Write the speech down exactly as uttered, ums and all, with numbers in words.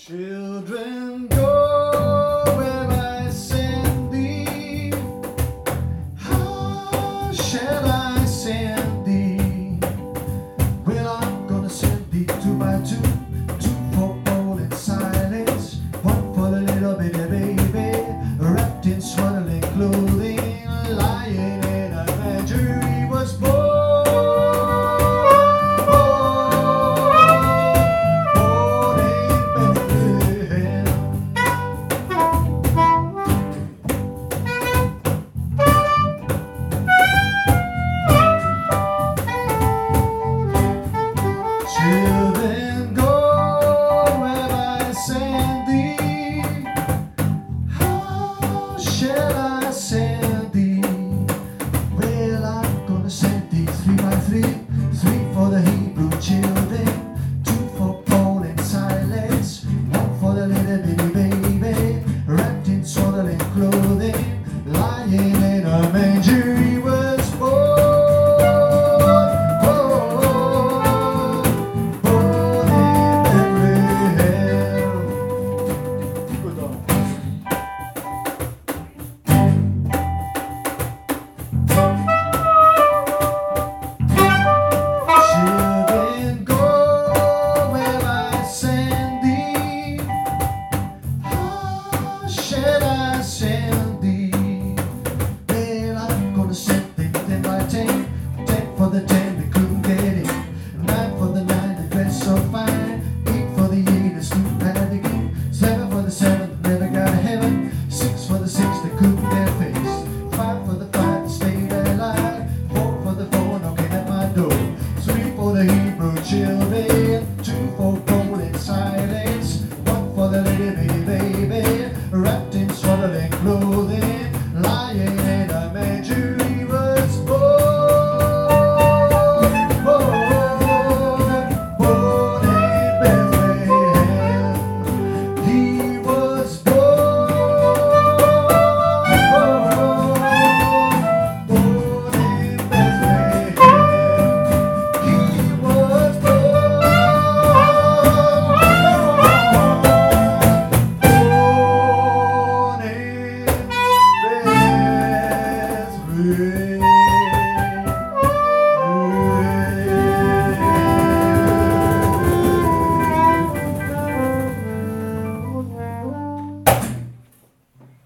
Children, go where I send thee. How shall I send thee? Well, I'm gonna send thee two by two, two for bold and silence, one for the little bitty baby, wrapped in swaddling clothing, lying in a manger. He was born. Children, go where I send thee. How shall I send thee? Well, I'm gonna send thee three by three, three for the Hebrew children, two for Paul and Silas, one for the little bitty baby, wrapped in swaddling clothing, lying in a manger. He was born. Shall I send thee? Well, I'm gonna send thee ten by ten, ten for the ten that couldn't get in, nine for the nine that dressed so fine, eight for the eight that stooped at the gate, seven for the seven that never got to heaven, six for the six that couldn't get face, five for the five that stayed alive, four for the four knocking at my door, three for the Hebrew children, two for gold and silence, one for the little bitty baby, wrapped in swaddling clothing, lying in a manger. He was born, born, born in Bethlehem. He was born, born, born in Bethlehem. He was born, born in Bethlehem.